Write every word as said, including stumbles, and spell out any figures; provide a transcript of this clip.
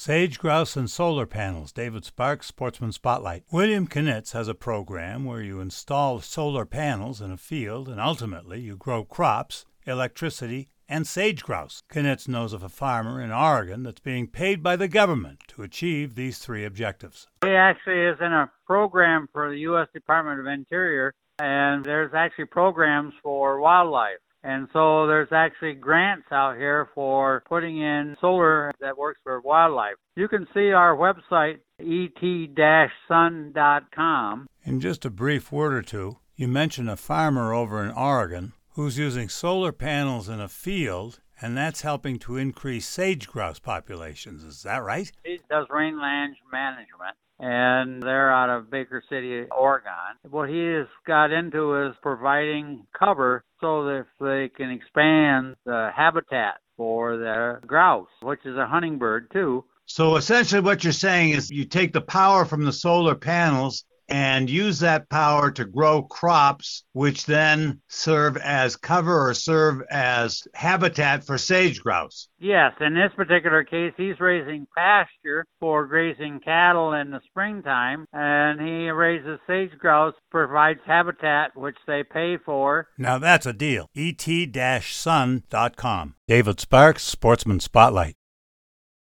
Sage grouse and solar panels. David Sparks, Sportsman Spotlight. William Knitz has a program where you install solar panels in a field and ultimately you grow crops, electricity, and sage grouse. Knitz knows of a farmer in Oregon that's being paid by the government to achieve these three objectives. He actually is in a program for the U S Department of Interior, and there's actually programs for wildlife. And so there's actually grants out here for putting in solar that works for wildlife. You can see our website, e t dash sun dot com. In just a brief word or two, you mentioned a farmer over in Oregon who's using solar panels in a field, and that's helping to increase sage grouse populations. Is that right? He does rangeland management, and they're out of Baker City, Oregon. What he has got into is providing cover so that they can expand the habitat for the grouse, which is a hunting bird too. So essentially what you're saying is you take the power from the solar panels and use that power to grow crops, which then serve as cover or serve as habitat for sage grouse. Yes, in this particular case, he's raising pasture for grazing cattle in the springtime, and he raises sage grouse, provides habitat, which they pay for. Now that's a deal. e t dash sun dot com. David Sparks, Sportsman Spotlight.